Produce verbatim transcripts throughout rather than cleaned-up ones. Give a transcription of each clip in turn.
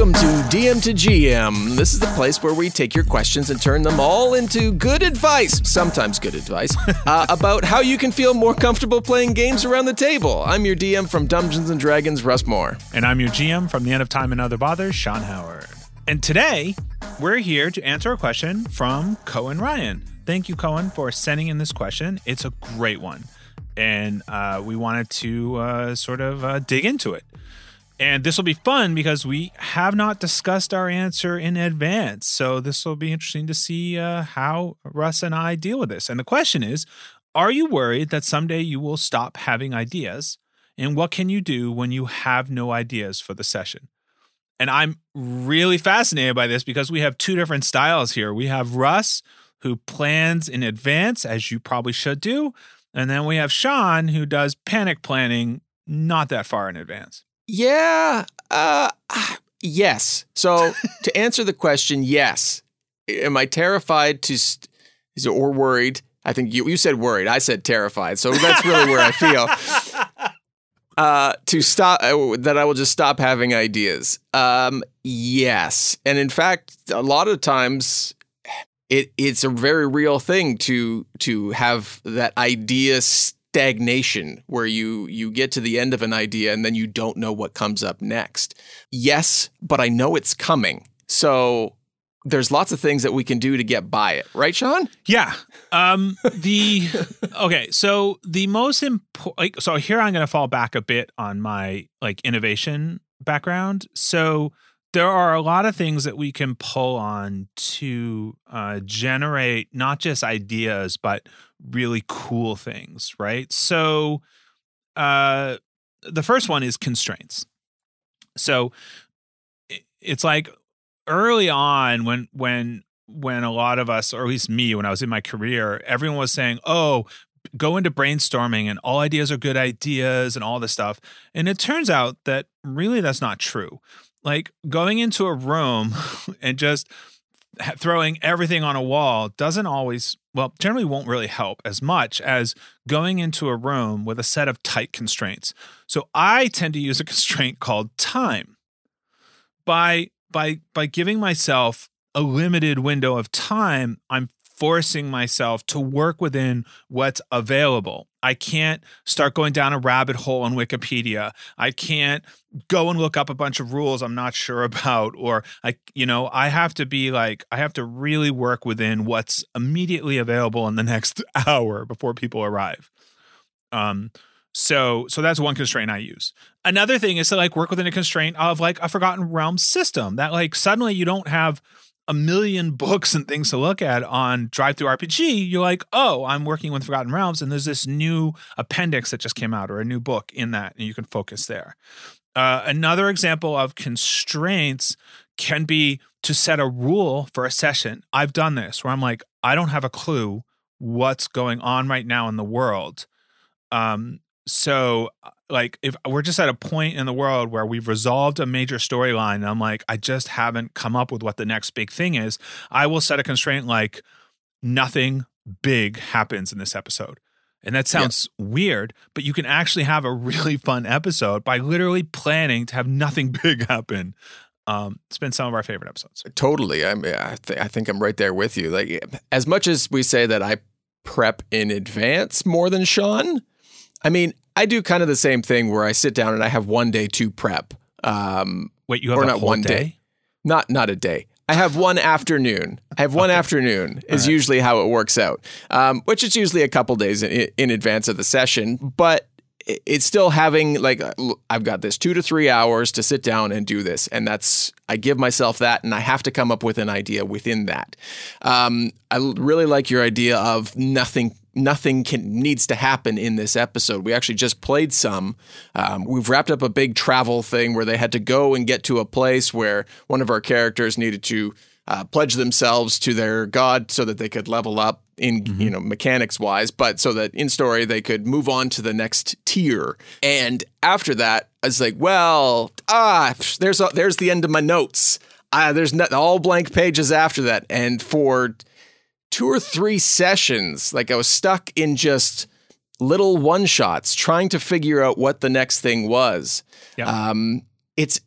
Welcome to D M to G M. This is the place where we take your questions and turn them all into good advice, sometimes good advice, uh, about how you can feel more comfortable playing games around the table. I'm your D M from Dungeons and Dragons, Russ Moore. And I'm your G M from The End of Time and Other Bothers, Sean Howard. And today, we're here to answer a question from Cohen Ryan. Thank you, Cohen, for sending in this question. It's a great one. And uh, we wanted to uh, sort of uh, dig into it. And this will be fun because we have not discussed our answer in advance. So this will be interesting to see uh, how Russ and I deal with this. And the question is, are you worried that someday you will stop having ideas? And what can you do when you have no ideas for the session? And I'm really fascinated by this because we have two different styles here. We have Russ, who plans in advance, as you probably should do. And then we have Sean, who does panic planning not that far in advance. Yeah, uh, yes. So to answer the question, yes. Am I terrified to, st- is it, or worried? I think you, you said worried. I said terrified. So that's really where I feel. Uh, to stop, uh, that I will just stop having ideas. Um, yes. And in fact, a lot of times it it's a very real thing to to have that idea stagnation where you you get to the end of an idea and then you don't know what comes up next. Yes, but I know it's coming. So there's lots of things that we can do to get by it. Right, Sean? Yeah. Um, the okay, so the most important like, so here I'm going to fall back a bit on my like innovation background. So there are a lot of things that we can pull on to uh, generate not just ideas, but really cool things, right? So uh, the first one is constraints. So it's like early on when when when a lot of us, or at least me, when I was in my career, everyone was saying, oh, go into brainstorming and all ideas are good ideas and all this stuff. And it turns out that really that's not true. Like going into a room and just throwing everything on a wall doesn't always, well, generally won't really help as much as going into a room with a set of tight constraints. So I tend to use a constraint called time. By by by giving myself a limited window of time, I'm forcing myself to work within what's available. I can't start going down a rabbit hole on Wikipedia. I can't go and look up a bunch of rules I'm not sure about, or I, you know, I have to be like, I have to really work within what's immediately available in the next hour before people arrive. Um, so, so that's one constraint I use. Another thing is to like work within a constraint of like a Forgotten Realms system that like suddenly you don't have a million books and things to look at on DriveThruRPG. You're like, oh, I'm working with Forgotten Realms, and there's this new appendix that just came out or a new book in that, and you can focus there. Uh, another example of constraints can be to set a rule for a session. I've done this where I'm like, I don't have a clue what's going on right now in the world. Um, so like if we're just at a point in the world where we've resolved a major storyline and I'm like, I just haven't come up with what the next big thing is, I will set a constraint like nothing big happens in this episode. And that sounds yeah. weird, but you can actually have a really fun episode by literally planning to have nothing big happen. Um, it's been some of our favorite episodes. Totally. I mean, I, th- I think I'm right there with you. Like as much as we say that I prep in advance more than Sean, I mean, I do kind of the same thing where I sit down and I have one day to prep. Um, Wait, you have or a not whole one day? day? Not not a day. I have one afternoon. I have one okay. afternoon is right. usually how it works out, um, which is usually a couple days in, in advance of the session. But it's still having like, I've got this two to three hours to sit down and do this. And that's, I give myself that and I have to come up with an idea within that. Um, I really like your idea of nothing Nothing can needs to happen in this episode. We actually just played some. Um, we've wrapped up a big travel thing where they had to go and get to a place where one of our characters needed to uh, pledge themselves to their god so that they could level up in, mm-hmm. you know, mechanics wise, but so that in story they could move on to the next tier. And after that, I was like, well, ah, there's a, there's the end of my notes. Uh, there's not, all blank pages after that. And for two or three sessions, like I was stuck in just little one shots trying to figure out what the next thing was. Yeah. Um, it's and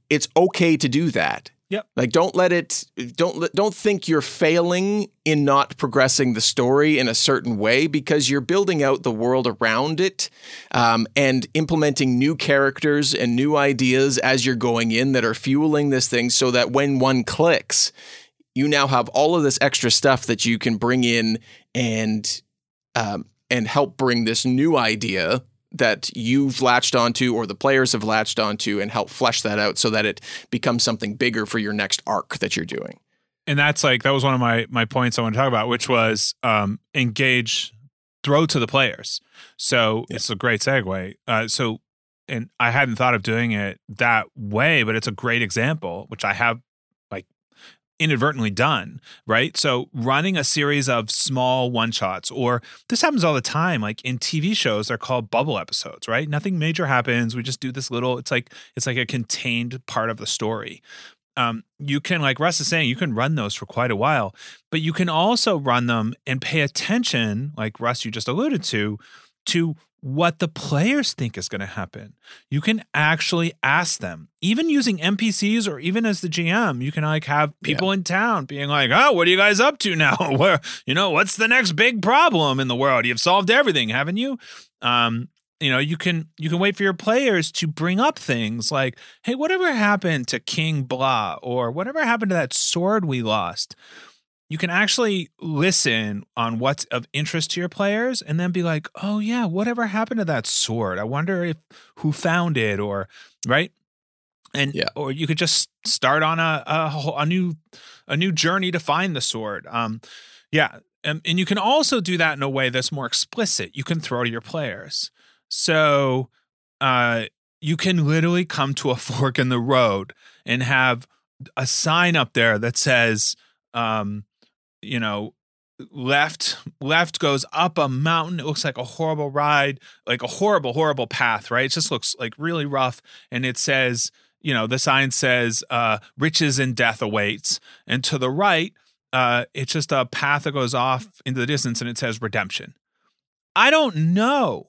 it's okay to do that. Yep. Like, don't let it, don't, let- don't think you're failing in not progressing the story in a certain way, because you're building out the world around it, um, and implementing new characters and new ideas as you're going in that are fueling this thing, so that when one clicks, you now have all of this extra stuff that you can bring in and, um, and help bring this new idea that you've latched onto or the players have latched onto, and help flesh that out so that it becomes something bigger for your next arc that you're doing. And that's like, that was one of my, my points I want to talk about, which was um, engage, throw to the players. So yeah. It's a great segue. Uh, so, and I hadn't thought of doing it that way, but it's a great example, which I have like inadvertently done, right? So running a series of small one shots, or this happens all the time, like in T V shows, they're called bubble episodes, right? Nothing major happens. We just do this little, it's like, it's like a contained part of the story. Um, you can, like Russ is saying, you can run those for quite a while, but you can also run them and pay attention, like Russ, you just alluded to, to what the players think is going to happen. You can actually ask them, even using N P Cs, or even as the G M, you can like have people yeah. in town being like, oh, what are you guys up to now? Where, you know, what's the next big problem in the world? You've solved everything, haven't you? Um, you know, you can, you can wait for your players to bring up things like, hey, whatever happened to King Blah, or whatever happened to that sword we lost? You can actually listen on what's of interest to your players, and then be like, oh yeah, whatever happened to that sword? I wonder if who found it, or right. And, yeah. or you could just start on a, a, a new, a new journey to find the sword. Um, yeah. And, and you can also do that in a way that's more explicit. You can throw to your players. So, uh, you can literally come to a fork in the road and have a sign up there that says, um, you know, left, left goes up a mountain. It looks like a horrible ride, like a horrible, horrible path, right? It just looks like really rough. And it says, you know, the sign says, uh, riches and death awaits. And to the right, uh, it's just a path that goes off into the distance, and it says redemption. I don't know.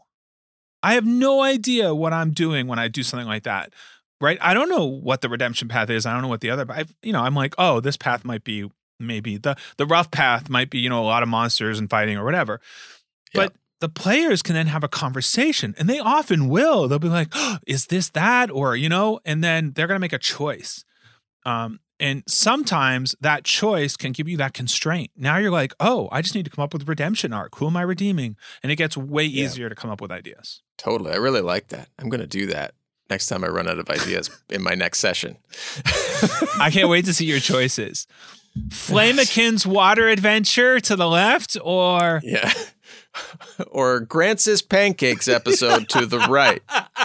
I have no idea what I'm doing when I do something like that, right? I don't know what the redemption path is. I don't know what the other, but I've, you know, I'm like, oh, this path might be maybe the, the rough path might be, you know, a lot of monsters and fighting or whatever. But yep. the players can then have a conversation, and they often will. They'll be like, oh, is this that? Or, you know, and then they're going to make a choice. Um, and sometimes that choice can give you that constraint. Now you're like, oh, I just need to come up with a redemption arc. Who am I redeeming? And it gets way yeah. easier to come up with ideas. Totally. I really like that. I'm going to do that next time I run out of ideas in my next session. I can't wait to see your choices. Flamekin's water adventure to the left, or yeah, or Grancis pancakes episode to the right.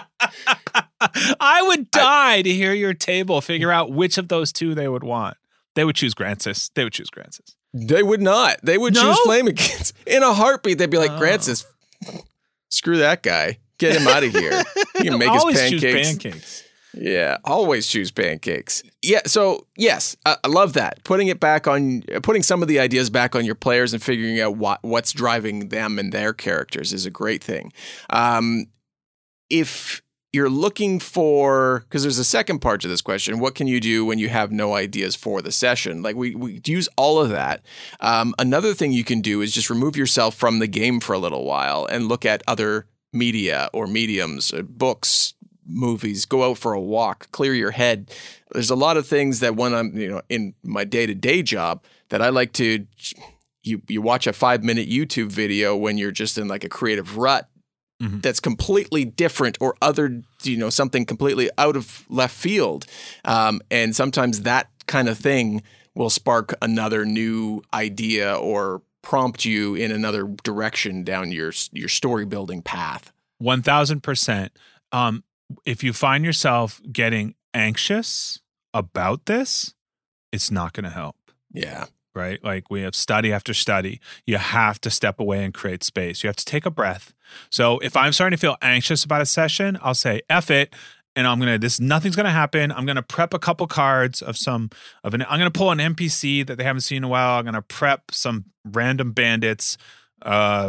I would die I, to hear your table figure out which of those two they would want. They would choose Grancis. They would choose Grancis. They would not. They would no? choose Flamekins in a heartbeat. They'd be like, oh. Grancis, screw that guy. Get him out of here. He can make his pancakes. Choose pancakes. Yeah, always choose pancakes. Yeah, so yes, I, I love that. Putting it back on, putting some of the ideas back on your players and figuring out what what's driving them and their characters is a great thing. Um, if you're looking for, because there's a second part to this question, what can you do when you have no ideas for the session? Like we, we use all of that. Um, another thing you can do is just remove yourself from the game for a little while and look at other media or mediums, uh, books, movies, go out for a walk, clear your head. There's a lot of things that when I'm, you know, in my day-to-day job that I like to, you, you watch a five minute YouTube video when you're just in like a creative rut mm-hmm. that's completely different or other, you know, something completely out of left field. Um, and sometimes that kind of thing will spark another new idea or prompt you in another direction down your, your story building path. one thousand percent. Um, If you find yourself getting anxious about this, it's not going to help. Yeah. Right? Like we have study after study. You have to step away and create space. You have to take a breath. So if I'm starting to feel anxious about a session, I'll say, F it. And I'm going to, this, nothing's going to happen. I'm going to prep a couple cards of some, of an, I'm going to pull an N P C that they haven't seen in a while. I'm going to prep some random bandits, uh,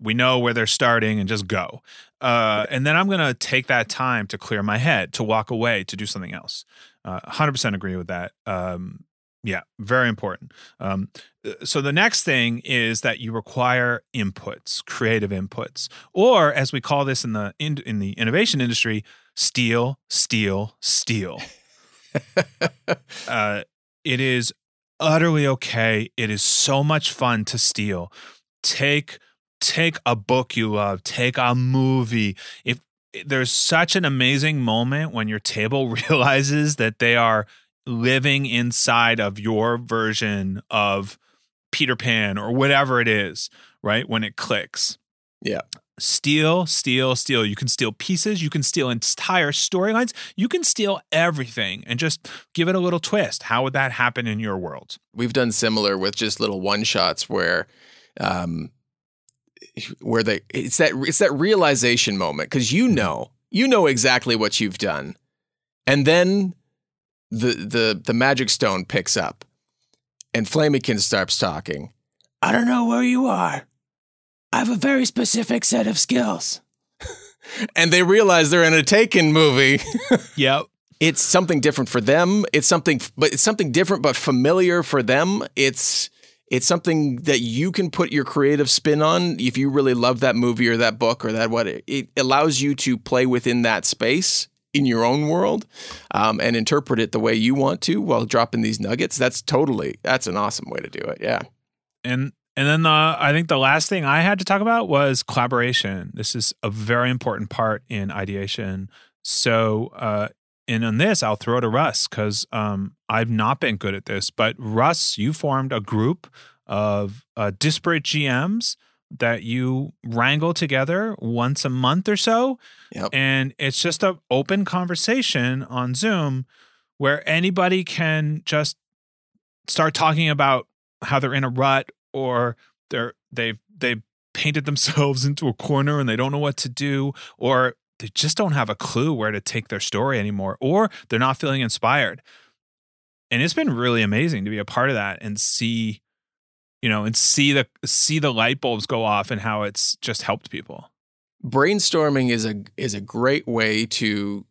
we know where they're starting and just go. Uh, and then I'm going to take that time to clear my head, to walk away, to do something else. Uh, one hundred percent agree with that. Um, yeah, very important. Um, so the next thing is that you require inputs, creative inputs, or as we call this in the in, in the innovation industry, steal, steal, steal. uh, it is utterly okay. It is so much fun to steal. Take take a book you love. Take a movie. If there's such an amazing moment when your table realizes that they are living inside of your version of Peter Pan or whatever it is, right? When it clicks. Yeah. Steal, steal, steal. You can steal pieces. You can steal entire storylines. You can steal everything and just give it a little twist. How would that happen in your world? We've done similar with just little one shots where, um, where they it's that it's that realization moment because you know you know exactly what you've done, and then the the the magic stone picks up, and Flameykin starts talking. I don't know where you are. I have a very specific set of skills. And they realize they're in a Taken movie. Yep. It's something different for them. It's something, but it's something different but familiar for them. It's it's something that you can put your creative spin on if you really love that movie or that book or that what it, it allows you to play within that space in your own world um, and interpret it the way you want to while dropping these nuggets. That's totally that's an awesome way to do it. Yeah. And And then the, I think the last thing I had to talk about was collaboration. This is a very important part in ideation. So, uh, and on this, I'll throw to Russ because um, I've not been good at this. But Russ, you formed a group of uh, disparate G Ms that you wrangle together once a month or so. Yep. And it's just an open conversation on Zoom where anybody can just start talking about how they're in a rut or they're they've they've painted themselves into a corner and they don't know what to do, or they just don't have a clue where to take their story anymore, or they're not feeling inspired. And it's been really amazing to be a part of that and see, you know, and see the see the light bulbs go off and how it's just helped people. Brainstorming is a is a great way to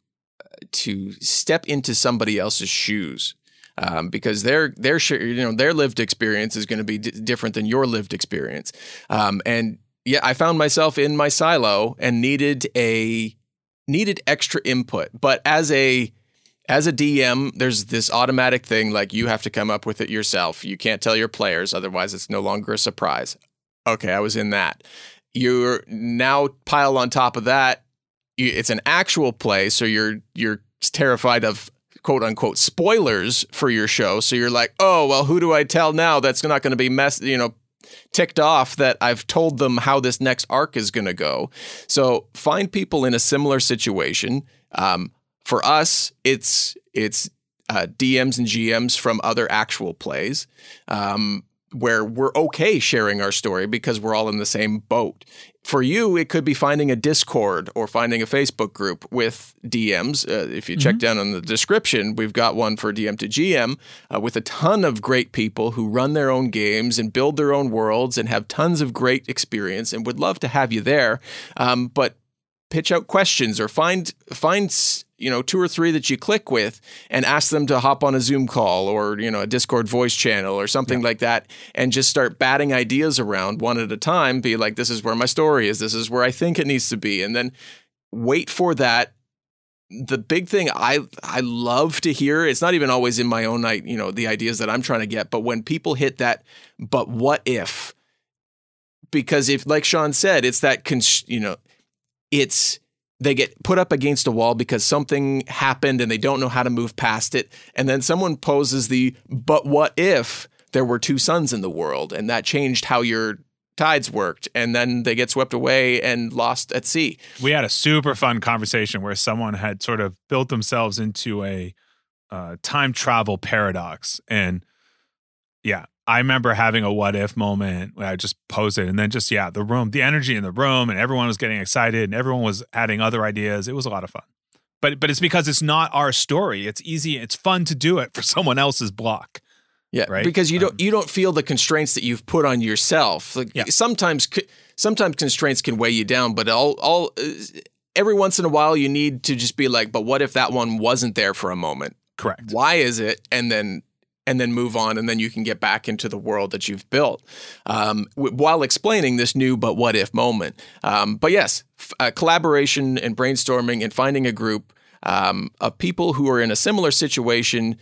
to step into somebody else's shoes. Um, because their their you know their lived experience is going to be d- different than your lived experience, um, and yeah, I found myself in my silo and needed a needed extra input. But as a as a D M, there's this automatic thing like you have to come up with it yourself. You can't tell your players, otherwise it's no longer a surprise. Okay, I was in that. You're now pile on top of that. You, it's an actual play, so you're you're terrified of quote unquote spoilers for your show. So you're like, oh, well, who do I tell now that's not going to be mess, you know, ticked off that I've told them how this next arc is going to go. So find people in a similar situation. Um, for us, it's it's uh, D Ms and G Ms from other actual plays um, where we're okay sharing our story because we're all in the same boat. For you, it could be finding a Discord or finding a Facebook group with D Ms. Uh, if you mm-hmm. check down on the description, we've got one for D M to G M uh, with a ton of great people who run their own games and build their own worlds and have tons of great experience and would love to have you there. Um, but pitch out questions or find find you know two or three that you click with and ask them to hop on a Zoom call or you know a Discord voice channel or something yeah. like that, and just start batting ideas around one at a time. Be like, this is where my story is, this is where I think it needs to be, and then wait for that. The big thing I I love to hear, it's not even always in my own you know the ideas that I'm trying to get, but when people hit that, but what if? Because if, like Sean said, it's that cons- you know it's they get put up against a wall because something happened and they don't know how to move past it. And then someone poses the, but what if there were two suns in the world and that changed how your tides worked? And then they get swept away and lost at sea. We had a super fun conversation where someone had sort of built themselves into a uh, time travel paradox. And yeah, I remember having a what if moment where I just posed it and then just, yeah, the room, the energy in the room and everyone was getting excited and everyone was adding other ideas. It was a lot of fun. But but it's because it's not our story. It's easy. It's fun to do it for someone else's block. Yeah, right? because you Um, don't you don't feel the constraints that you've put on yourself. Like Yeah. sometimes sometimes constraints can weigh you down, but all all every once in a while you need to just be like, but what if that one wasn't there for a moment? Correct. Why is it? And then and then move on, and then you can get back into the world that you've built um, w- while explaining this new but what if moment. Um, but yes, f- uh, collaboration and brainstorming and finding a group um, of people who are in a similar situation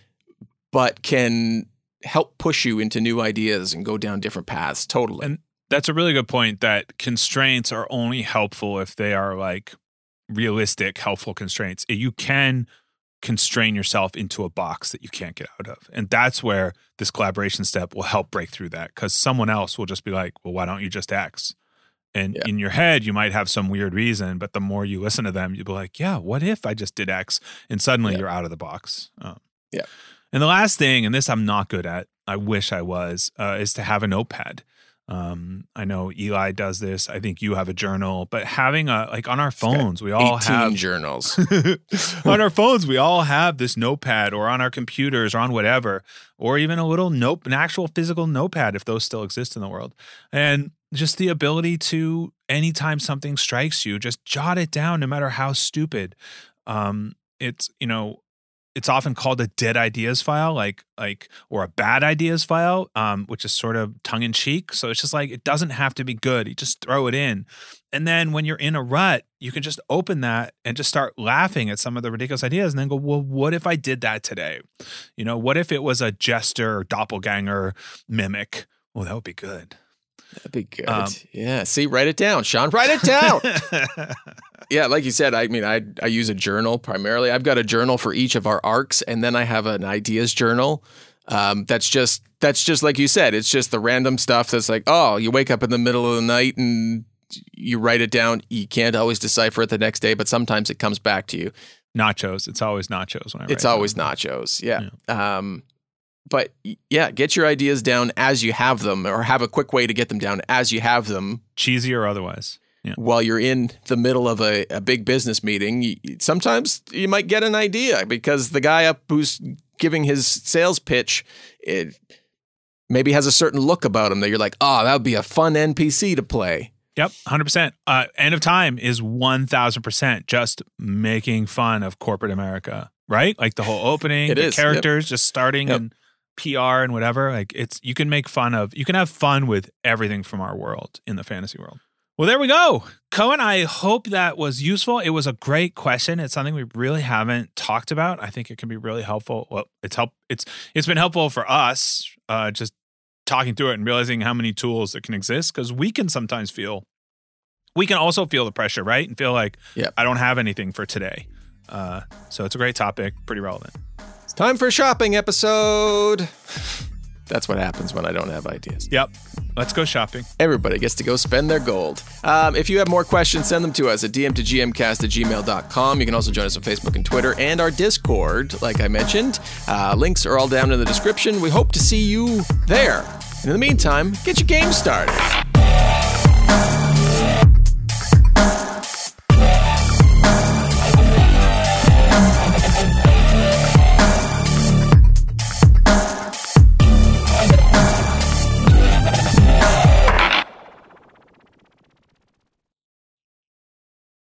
but can help push you into new ideas and go down different paths. Totally. And that's a really good point, that constraints are only helpful if they are like realistic, helpful constraints. You can constrain yourself into a box that you can't get out of. And that's where this collaboration step will help break through that, because someone else will just be like, well, why don't you just X? And Yeah. in your head, you might have some weird reason, but the more you listen to them, you'll be like, yeah, what if I just did X? And suddenly Yeah. you're out of the box. Um, Yeah. And the last thing, and this I'm not good at, I wish I was, uh, is to have a notepad. Um, I know Eli does this. I think you have a journal, but having a, like on our phones, we all eighteen have journals. on our phones, we all have this notepad, or on our computers, or on whatever, or even a little note, an actual physical notepad, if those still exist in the world. And just the ability to, anytime something strikes you, just jot it down, no matter how stupid. Um, it's, you know, it's often called a dead ideas file, like, like, or a bad ideas file, um, which is sort of tongue in cheek. So it's just like, it doesn't have to be good. You just throw it in. And then when you're in a rut, you can just open that and just start laughing at some of the ridiculous ideas, and then go, well, what if I did that today? You know, what if it was a jester, doppelganger, mimic? Well, that would be good. That'd be good. Um, yeah. See, write it down, Sean. Write it down. Yeah, like you said, I mean, I I use a journal primarily. I've got a journal for each of our arcs, and then I have an ideas journal. Um, that's just that's just like you said. It's just the random stuff that's like, oh, you wake up in the middle of the night and you write it down. You can't always decipher it the next day, but sometimes it comes back to you. Nachos. It's always nachos when I write It's always down. nachos. Yeah. Um, but yeah, get your ideas down as you have them, or have a quick way to get them down as you have them. Cheesy or otherwise. Yeah. While you're in the middle of a, a big business meeting, you, sometimes you might get an idea because the guy up who's giving his sales pitch, it maybe has a certain look about him that you're like, oh, that would be a fun N P C to play. Yep, one hundred percent. Uh, End of Time is one thousand percent just making fun of corporate America, right? Like the whole opening, It the is, characters just starting Yep. and P R and whatever. Like it's, you can make fun of, you can have fun with everything from our world in the fantasy world. Well, there we go. Cohen, I hope that was useful. It was a great question. It's something we really haven't talked about. I think it can be really helpful. Well, it's help. It's it's been helpful for us, uh, just talking through it and realizing how many tools that can exist, because we can sometimes feel, we can also feel the pressure, right? And feel like, Yep. I don't have anything for today. Uh, so it's a great topic, pretty relevant. It's time for a shopping episode. That's what happens when I don't have ideas. Yep. Let's go shopping. Everybody gets to go spend their gold. Um, if you have more questions, send them to us at d m to g m cast at gmail dot com. You can also join us on Facebook and Twitter and our Discord, like I mentioned. Uh, links are all down in the description. We hope to see you there. And in the meantime, get your game started.